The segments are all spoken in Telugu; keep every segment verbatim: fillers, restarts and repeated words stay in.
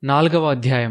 నాలుగవ అధ్యాయం.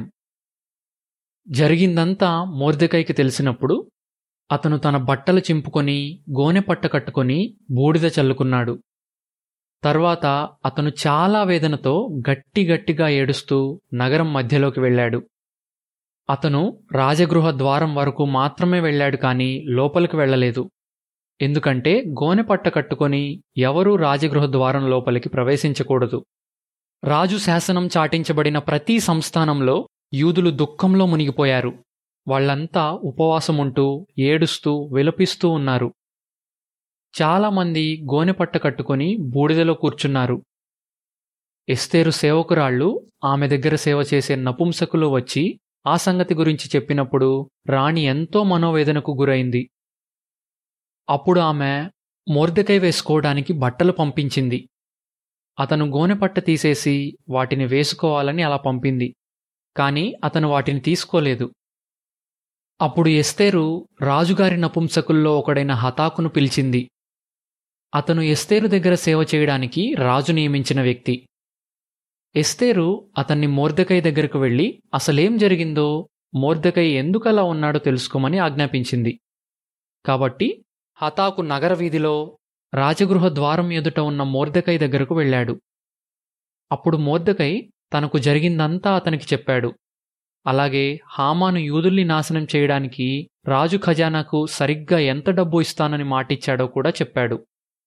జరిగిందంతా మొర్దెకైకి తెలిసినప్పుడు అతను తన బట్టలు చింపుకొని గోనెపట్ట కట్టుకొని బూడిద చల్లుకున్నాడు. తర్వాత అతను చాలా వేదనతో గట్టి గట్టిగా ఏడుస్తూ నగరం మధ్యలోకి వెళ్ళాడు. అతను రాజగృహ ద్వారం వరకు మాత్రమే వెళ్ళాడు, కానీ లోపలికి వెళ్ళలేదు. ఎందుకంటే గోనెపట్ట కట్టుకొని ఎవరూ రాజగృహ ద్వారం లోపలికి ప్రవేశించకూడదు. రాజు శాసనం చాటించబడిన ప్రతి సంస్థానంలో యూదులు దుఃఖంలో మునిగిపోయారు. వాళ్లంతా ఉపవాసముంటూ ఏడుస్తూ విలపిస్తూ ఉన్నారు. చాలామంది గోనెపట్ట కట్టుకొని బూడిదలో కూర్చున్నారు. ఎస్తేరు సేవకురాళ్ళు, ఆమె దగ్గర సేవ చేసే నపుంసకులు వచ్చి ఆ సంగతి గురించి చెప్పినప్పుడు రాణి ఎంతో మనోవేదనకు గురైంది. అప్పుడు ఆమె మొర్దెకై వేసుకోవడానికి బట్టలు పంపించింది. అతను గోనెపట్ట తీసేసి వాటిని వేసుకోవాలని అలా పంపింది, కాని అతను వాటిని తీసుకోలేదు. అప్పుడు ఎస్తేరు రాజుగారి నపుంసకుల్లో ఒకడైన హతాకును పిలిచింది. అతను ఎస్తేరు దగ్గర సేవ చేయడానికి రాజు నియమించిన వ్యక్తి. ఎస్తేరు అతన్ని మొర్దెకై దగ్గరకు వెళ్లి అసలేం జరిగిందో, మొర్దెకై ఎందుకలా ఉన్నాడో తెలుసుకోమని ఆజ్ఞాపించింది. కాబట్టి హతాకు నగర వీధిలో రాజగృహ ద్వారం ఎదుట ఉన్న మొర్దెకై దగ్గరకు వెళ్ళాడు. అప్పుడు మొర్దెకై తనకు జరిగిందంతా అతనికి చెప్పాడు. అలాగే హామాను యూదుల్ని నాశనం చేయడానికి రాజు ఖజానాకు సరిగ్గా ఎంత డబ్బు ఇస్తానని మాటిచ్చాడో కూడా చెప్పాడు.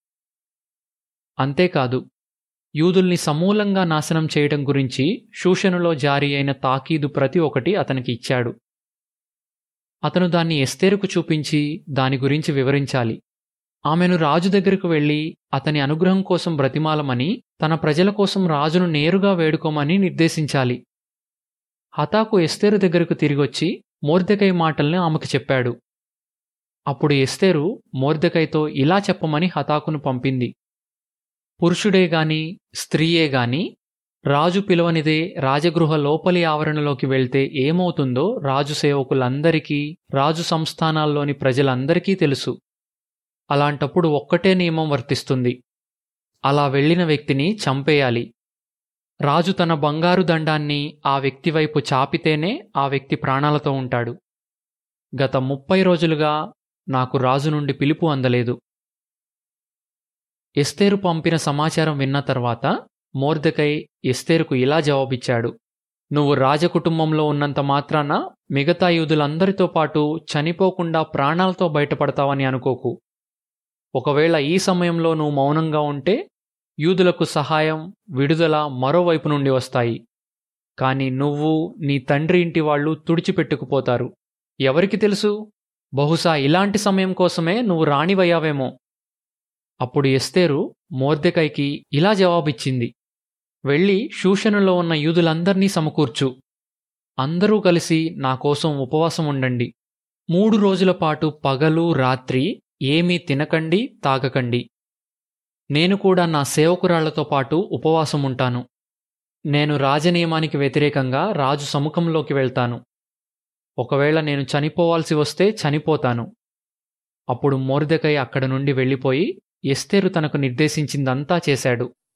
అంతేకాదు, యూదుల్ని సమూలంగా నాశనం చేయడం గురించి షూషనులో జారీ అయిన తాకీదు ప్రతి ఒక్కటి అతనికి ఇచ్చాడు. అతను దాన్ని ఎస్తేరుకు చూపించి దాని గురించి వివరించాలి. ఆమెను రాజు దగ్గరకు వెళ్లి అతని అనుగ్రహం కోసం బ్రతిమాలమని, తన ప్రజల కోసం రాజును నేరుగా వేడుకోమని నిర్దేశించాలి. హతాకు ఎస్తేరు దగ్గరకు తిరిగొచ్చి మొర్దెకై మాటల్ని ఆమెకు చెప్పాడు. అప్పుడు ఎస్తేరు మొర్దెకైతో ఇలా చెప్పమని హతాకును పంపింది. పురుషుడే గాని స్త్రీయే గాని రాజు పిలువనిదే రాజగృహ లోపలి ఆవరణలోకి వెళ్తే ఏమవుతుందో రాజు సేవకులందరికీ, రాజు సంస్థానాల్లోని ప్రజలందరికీ తెలుసు. అలాంటప్పుడు ఒక్కటే నియమం వర్తిస్తుంది. అలా వెళ్లిన వ్యక్తిని చంపేయాలి. రాజు తన బంగారు దండాన్ని ఆ వ్యక్తి వైపు చాపితేనే ఆ వ్యక్తి ప్రాణాలతో ఉంటాడు. గత ముప్పై రోజులుగా నాకు రాజు నుండి పిలుపు అందలేదు. ఎస్తేరు పంపిన సమాచారం విన్న తర్వాత మొర్దెకై ఎస్తేరుకు ఇలా జవాబిచ్చాడు. నువ్వు రాజకుటుంబంలో ఉన్నంత మాత్రాన మిగతా యూదులందరితో పాటు చనిపోకుండా ప్రాణాలతో బయటపడతావని అనుకోకు. ఒకవేళ ఈ సమయంలో నువ్వు మౌనంగా ఉంటే యూదులకు సహాయం, విడుదల మరోవైపు నుండి వస్తాయి. కాని నువ్వు, నీ తండ్రి ఇంటి వాళ్ళు తుడిచిపెట్టుకుపోతారు. ఎవరికి తెలుసు, బహుశా ఇలాంటి సమయం కోసమే నువ్వు రాణివయ్యావేమో. అప్పుడు ఎస్తేరు మొర్దెకైకి ఇలా జవాబిచ్చింది. వెళ్ళి షూషనులో ఉన్న యూదులందర్నీ సమకూర్చు. అందరూ కలిసి నా కోసం ఉపవాసం ఉండండి. మూడు రోజుల పాటు పగలు రాత్రి ఏమీ తినకండి, తాగకండి. నేను కూడా నా సేవకురాళ్లతో పాటు ఉపవాసముంటాను. నేను రాజనియమానికి వ్యతిరేకంగా రాజు సముఖంలోకి వెళ్తాను. ఒకవేళ నేను చనిపోవాల్సి వస్తే చనిపోతాను. అప్పుడు మొర్దెకై అక్కడ నుండి వెళ్ళిపోయి ఎస్తేరు తనకు నిర్దేశించిందంతా చేశాడు.